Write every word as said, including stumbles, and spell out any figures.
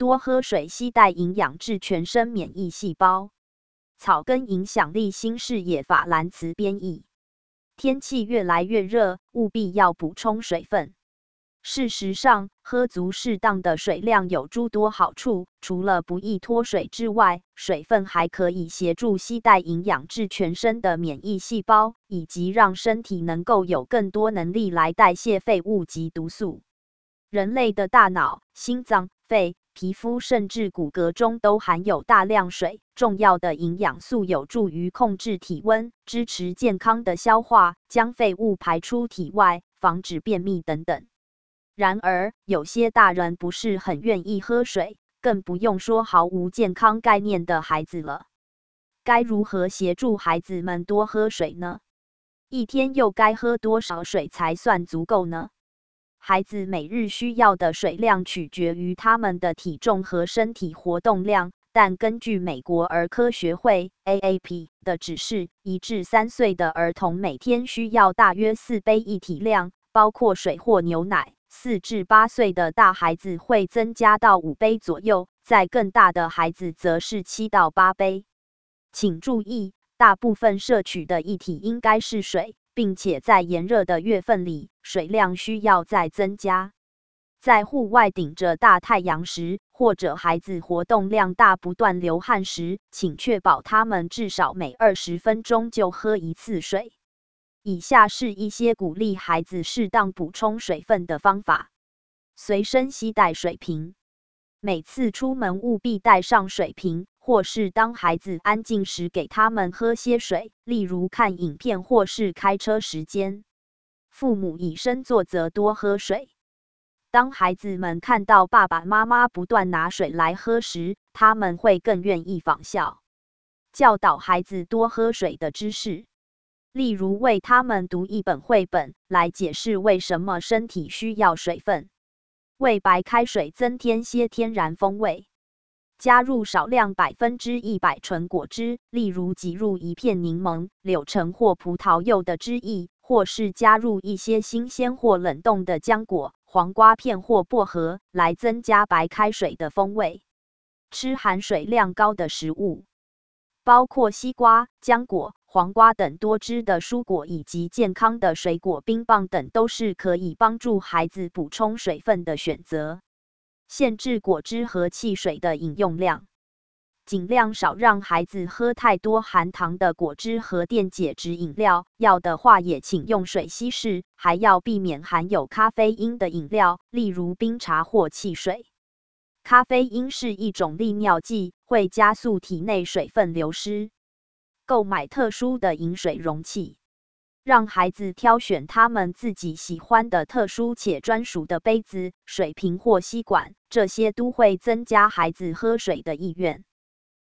多喝水携带营养至全身免疫细胞。草根影响力新视野法兰茨编译。天气越来越热，务必要补充水分。事实上，喝足适当的水量有诸多好处，除了不易脱水之外，水分还可以协助携带营养至全身的免疫细胞，以及让身体能够有更多能力来代谢废物及毒素。人类的大脑、心脏、肺、皮肤甚至骨骼中都含有大量水，重要的营养素有助于控制体温、支持健康的消化、将废物排出体外、防止便秘等等。然而，有些大人不是很愿意喝水，更不用说毫无健康概念的孩子了。该如何协助孩子们多喝水呢？一天又该喝多少水才算足够呢？孩子每日需要的水量取决于他们的体重和身体活动量，但根据美国儿科学会 A A P 的指示，一至三岁的儿童每天需要大约四杯一体量，包括水或牛奶。四至八岁的大孩子会增加到五杯左右，在更大的孩子则是七到八杯。请注意，大部分摄取的液体应该是水，并且在炎热的月份里，水量需要再增加。在户外顶着大太阳时，或者孩子活动量大、不断流汗时，请确保他们至少每二十分钟就喝一次水。以下是一些鼓励孩子适当补充水分的方法：随身携带水瓶，每次出门务必带上水瓶，或是当孩子安静时给他们喝些水，例如看影片或是开车时间。父母以身作则，多喝水。当孩子们看到爸爸妈妈不断拿水来喝时，他们会更愿意仿效。教导孩子多喝水的知识。例如为他们读一本绘本，来解释为什么身体需要水分；为白开水增添些天然风味；加入少量百分之一百纯果汁，例如挤入一片柠檬、柳橙或葡萄柚的汁液，或是加入一些新鲜或冷冻的浆果、黄瓜片或薄荷，来增加白开水的风味。吃含水量高的食物，包括西瓜、浆果、黄瓜等多汁的蔬果以及健康的水果冰棒等，都是可以帮助孩子补充水分的选择。限制果汁和汽水的饮用量，尽量少让孩子喝太多含糖的果汁和电解质饮料，要的话也请用水稀释，还要避免含有咖啡因的饮料，例如冰茶或汽水。咖啡因是一种利尿剂，会加速体内水分流失。购买特殊的饮水容器，让孩子挑选他们自己喜欢的特殊且专属的杯子、水瓶或吸管，这些都会增加孩子喝水的意愿。